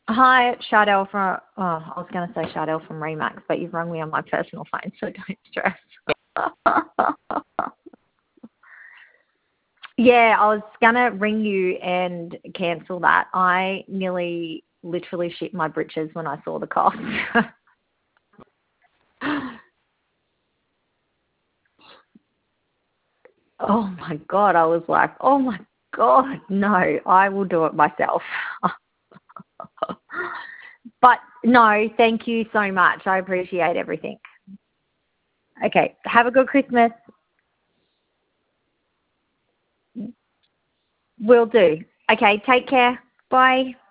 Hi, Chardell from. Oh, I was going to say Chardell from Remax, but you've rung me on my personal phone, so don't stress. Yeah, I was going to ring you and cancel that. I nearly literally shit my britches when I saw the cost. Oh my God, I was like, oh my God, no, I will do it myself. But no, thank you so much. I appreciate everything. Okay, have a good Christmas. Will do. Okay, take care. Bye.